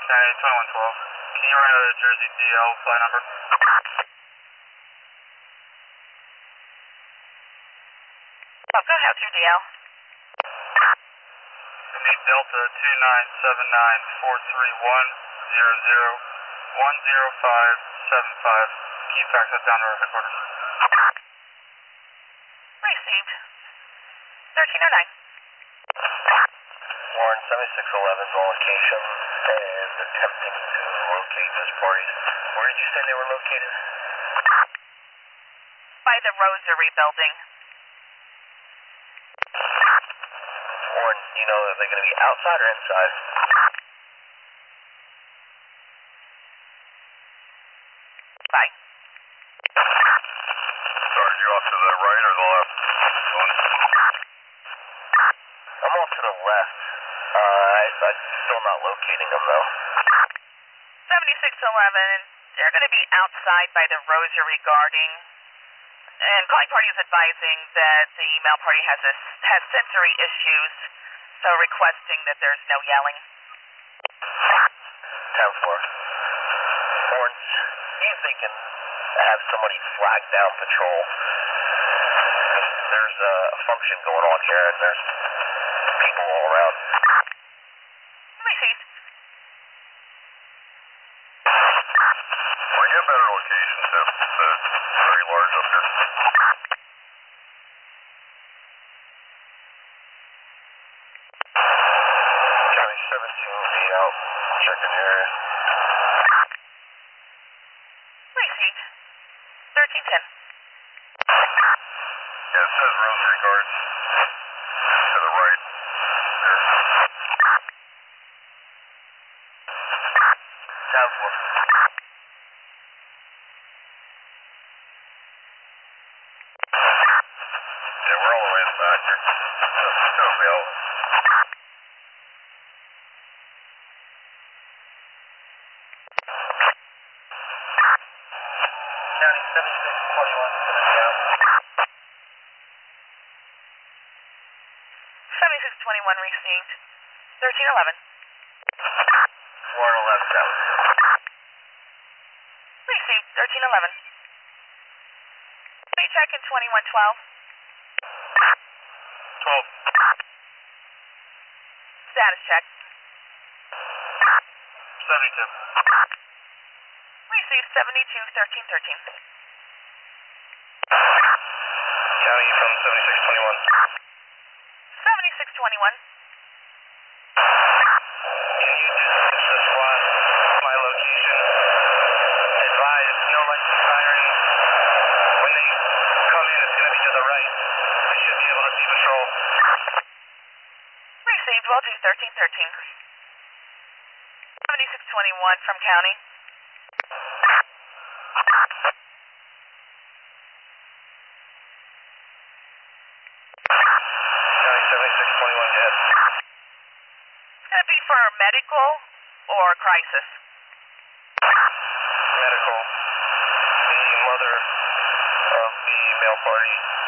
County 2112. Can you run a Jersey DL flight number? Oh, go ahead, your DL. It'll be Delta 29790410575. Can you fax that down to our headquarters? Received. 1309. Warren 7611 is on location and attempting to locate those parties. Where did you say they were located? By the Rosary building. Warren, do you know if they're going to be outside or inside? Bye. Sorry, you off to the right or the left? I'm off to the left. I'm still not locating them though. 7611, they're going to be outside by the Rosary guarding. And calling party is advising that the mail party has sensory issues, so requesting that there's no yelling. 10-4. Warren, see if they can have somebody flag down patrol. There's a function going on here and there's people all around. Received. Well, you have better locations if it's very large up here. County 17 will be out checking the area. Received. 1310. Yeah, it says Rosary Guards to the right. There. 10-4. Yeah, we're all the way in the back here. It's going to be out. County 7621 is going to be out. 7621 received. 1311. Warren 11 out. Received. 1311. Can you check in 2112? 12. Status check. 72. Received. 72 1313. County from 7621. 7621. Can you just squad my location? Advise no lights and sirens. When they come in, it's going to be to the right. I should be able to see patrol. Received. Will do. 1313. 7621 from county. County 7621, go ahead. It's going to be for medical or crisis. Medical. The mother of the male party